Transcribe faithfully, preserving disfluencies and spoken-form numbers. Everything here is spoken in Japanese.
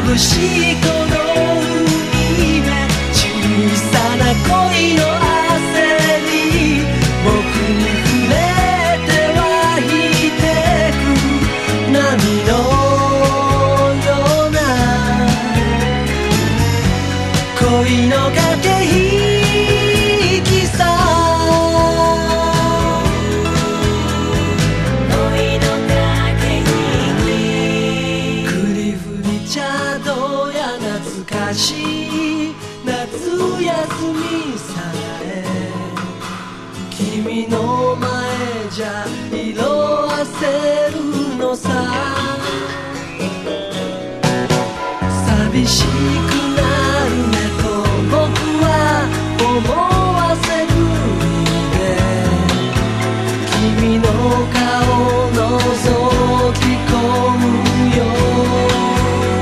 眩しいこの海で小さな恋の焦り、僕に触れて湧いてく波のような恋の駆け引きさ。恋の駆け引き、クリフリチャードや懐かしい夏休みさえ君の前じゃ色あせるのさ。寂しい